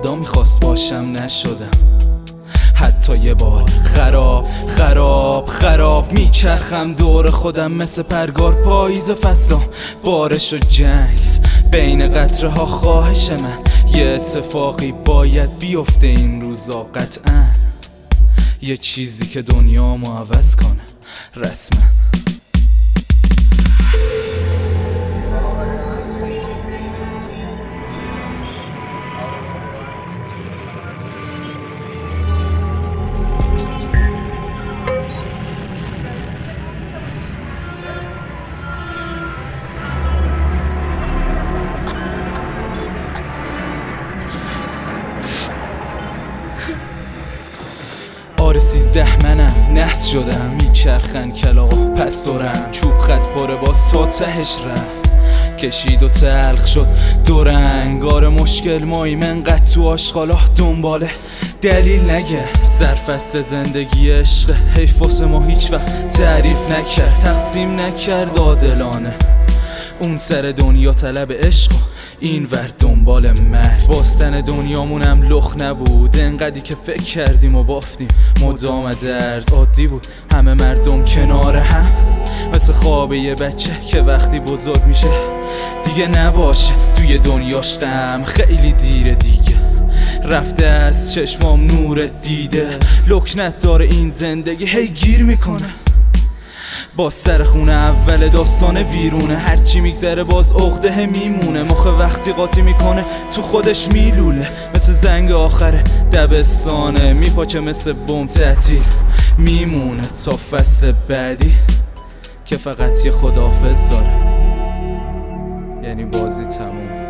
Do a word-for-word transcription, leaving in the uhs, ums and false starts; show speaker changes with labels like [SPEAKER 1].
[SPEAKER 1] خدا میخواست باشم نشدم. حتی یه بار خراب خراب خراب میچرخم دور خودم مثل پرگار پاییز فصلام، بارش و جنگ بین قطره ها. خواهش من یه اتفاقی باید بیفته این روزا قطعا، یه چیزی که دنیامو عوض کنه رسما. آره سیزده منم نحس شدم، میچرخن کلاغ پس دورم، چوب خط پاره باز تا تهش رفت، کشید و تلخ شد دو رنگ. آره مشکل ماییم انقدر تو آشغالا دنباله دلیل نگه، سرفست زندگی عشق حیف واسه ما هیچ وقت تعریف نکرد، تقسیم نکرد عادلانه. اون سر دنیا طلب عشق و این ور دنبال مرگ، باستن دنیامونم لخ نبود انقدری که فکر کردیم و بافتیم مدام درد. عادی بود همه مردم کنار هم، مثل خواب یه بچه که وقتی بزرگ میشه دیگه نباشه توی دنیاش غم. خیلی دیره دیگه رفته از چشمام نور دیده، لکنت داره این زندگی هی گیر میکنه. با سر خونه اول داستان ویرونه، هرچی میگذره باز عقده میمونه. مخ وقتی قاطی میکنه تو خودش میلوله، مثل زنگ آخر دبستانه میپاچه مثل بوم تعطیل میمونه تا فصل بعدی که فقط یه خداحافظ داره، یعنی بازی تموم.